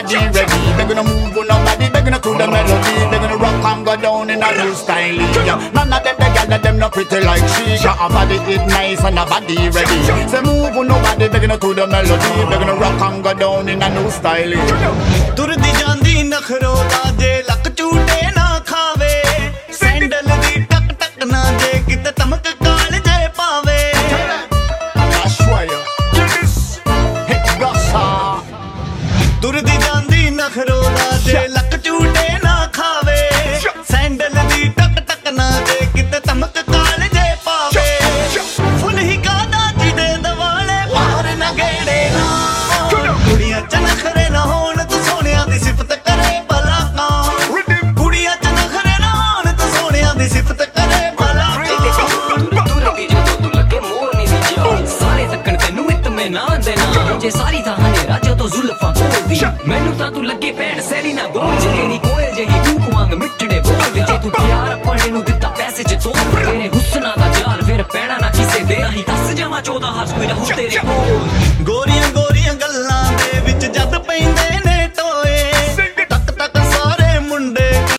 body ready. They're gonna move on nobody, they're gonna to the melody. They're gonna rock and go down in a new style. Yeah. None of them, they gal them not pretty like she. Got a body it nice and a body ready. Say move on nobody, they're gonna to the melody. They're gonna rock and go down in a new style. ਤੁਰਦੀ ਜਾਂਦੀ ਨਖਰੋਲਾ ਜੇ ਲੱਕ ਝੂਟੇ ਨਾ ਖਾਵੇ sandal ਦੀ ਟਕ ਟਕ ਨਾ ਜੇ ਕਿਤੇ ਤਮਕ ਕਾਲ ਜੇ ਪਾਵੇ ਤੁਰਦੀ ਜਾਂਦੀ ਨਖਰੋਲਾ ਜੇ ਲੱਕ ਝੂਟੇ ਨਾ ਖਾਵੇ ਸੈਂਡਲ ਦੀ ਟਕ ਟਕ ਨਾ ਜੇ ਕਿਤੇ ਤਮਕ ਕਾਲ ਜੇ ਪਾਵੇ ਫੁੱਲ ਹੀ ਕਾਦਾ ਜਿਹਦੇ ਦਵਾਲੇ ਬਾਹਰ ਨਾ ਗੇੜੇ ਨਾ ਕੁੜੀਆਂ ਚ ਨਖਰੇ ਨਾ ਹੋਣ ਤੂੰ ਸੋਹਣਿਆਂ ਦੀ ਸਿਫਤ ਕਰੇ ਭਲਾ ਕਾਂ ਕੁੜੀਆਂ ਚ ਨਖਰੇ ਨਾ ਹੋਣ ਤੂੰ ਸੋਹਣਿਆਂ ਦੀ ਸਿਫਤ ਕਰੇ ਭਲਾ ਕਾਂ ਤੂੰ ਲੱਗੀ ਜਦੋਂ ਤੂੰ ਲੱਗੇ ਮੋਰਨੀ ਦੀ ਜਾਨ ਸਾਰੇ ਤੱਕਣ ਤੈਨੂੰ ਇਤਮਿਨਾਨ ਦੇ ਨਾਲ ਜੇ ਸਾਰੀ ਤਾਂ ਹਨੇਰਾ ਜਦੋਂ ਜ਼ੁਲਫਾਂ ਬੋਲਦੀ ਮੈਨੂੰ ਤਾਂ ਤੂੰ ਲੱਗੇ ਭੈਣ ਸੈਲੀ ਨਾ ਗੋਲ ਜਿਹੜੀ ਕੋਇਲ ਜਿਹੀ ਤੂੰ ਵਾਂਗ ਮਿੱਠੜੇ ਬੋਲ ਜੇ ਤੂੰ ਪਿਆਰ ਆਪਣੇ ਨੂੰ ਦਿੱਤਾ ਪੈਸੇ ਚ ਤੋੜ ਤੇਰੇ ਹੁਸਨਾ ਦਾ ਜਾਲ ਫਿਰ ਪੈਣਾ ਨਾ ਕਿਸੇ ਦੇ ਅਸੀਂ ਦੱਸ ਜਾਵਾਂ 14 ਹੱਥ ਕੋਈ ਰਹੂ ਤੇਰੇ ਕੋਲ ਗੋਰੀਆਂ ਗੋਰੀਆਂ ਗੱਲਾਂ ਦੇ ਵਿੱਚ ਜਦ ਪੈਂਦੇ